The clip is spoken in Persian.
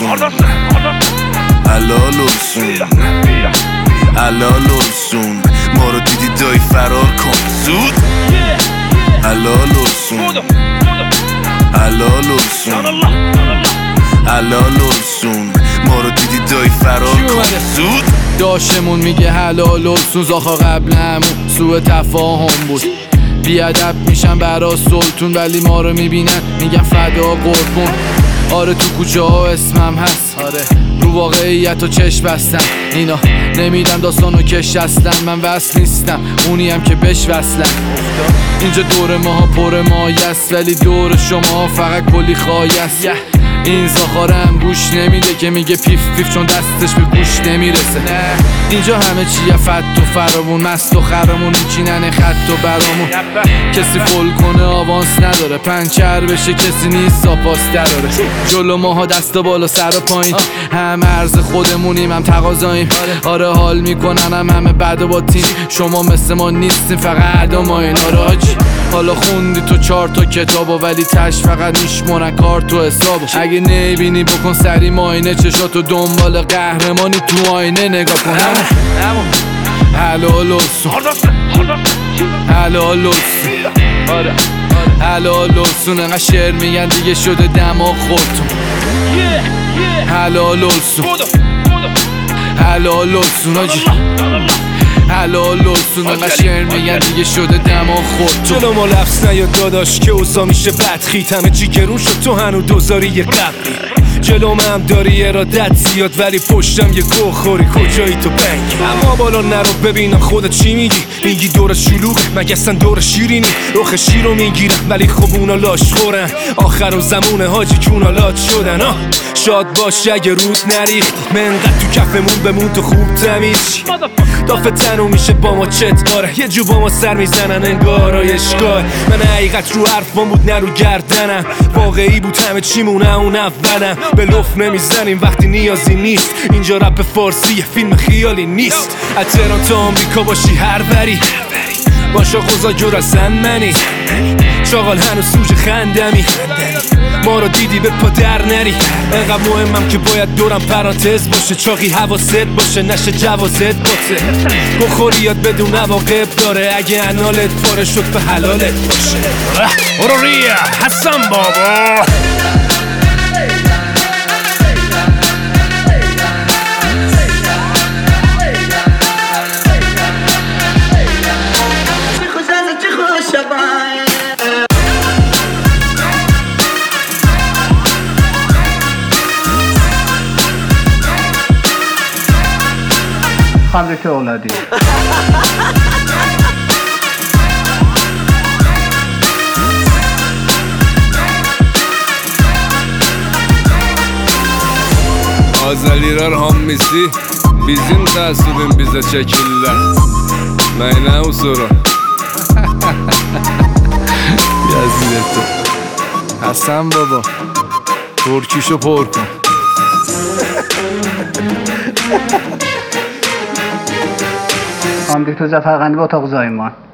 حلال السون حلال السون ما رو دیدی دایی فرار کن زود حلال السون حلال السون حلال السون ما رو دیدی دایی فرار کن زود داشتمون میگه حلال السون زاخا قبل همون سوء تفاهم بود بیادب میشن برا سلطون ولی ما رو میبینن میگن فدا قربون آره تو کوچه ها اسمم هست آره رو واقعیت و چشم بستم اینا نمیدم داستانو کش اصلا من وصل نیستم اونی هم که بش وصلم اینجا دور ماها پر مایست ولی دور شما فقط کلی خایست این زاخارم گوش نمیده که میگه پیف پیف چون دستش به گوش نمیرسه اینجا همه چیه فت و فرامون مست و خرمون میچینن خط و برامون کسی فول کنه آوانس نداره پنچر بشه کسی نیست ساپاس دراره جلو ماها دستا بالا سر و پایین هم عرض خودمونیم هم تقاضاییم آره حال میکنن همه بد و باطین شما مثل ما نیستین فقط عدا ماین آره آجی حالا خوندی تو 4 تا کتابو ولی تش فقط میشمونن کار تو حسابو اگه نبینی بکن سری ماینه چشاتو دنبال قهرمانی تو آینه نگاه کن حلال السون حلال السون حلال السون انقدر شعر میگن دیگه شده دماغ خودتون حلال السون حلال السون آجی حلال السون انقدر شعر میگن دیگه شده دماغ خودتون جلو ما لفظ نیاد داداش که اوضاع میشه بدخیت همه چی گرون شد تو هنو دوزاری یه قبلی جلو هم داری ارادت زیاد ولی پشتم یه گوه خوری کجایی تو بنگی اما بالا نرو ببینم خودت چی میگی دور شلوغه مگه اصلا دور شیرینی رخ شیر رو میگیرم ولی خب اونا لاش خورن آخر و زمونه حاجی کونا لات شدن شاد باش اگه رود نریختی منقدر تو کفمون بمون تو خوب تمیز دافه تنو میشه با ما چت آره یه جو با ما سر میزنن انگار اشگاه من حقیقت رو حرفان بود نه رو گردنم واقعی بود همه چیمونه اون اولم به لف نمیزنیم وقتی نیازی نیست اینجا رپ فارسی یه فیلم خیالی نیست از تهران تا آمریکا باشی هر بری باشا خوزا جور از منی شاغل هنو سوژه خندمی ما رو دیدی به پا در نری انقدر مهمم که باید دورم پرانتز باشه چاقی حواست باشه نشه جوازت باته بخوری یاد بدون عواقب داره اگه انالت پاره شد به حلالت باشه برو ریا حسن بابا خانم دکتر اولادی Azaliler hammisi bizim tasibin bize çekirler. Meyne usuru. یزیدتو حسن بابا ترکیشو پر کن خانم دکتر ظفرقندی به اتاق زایمان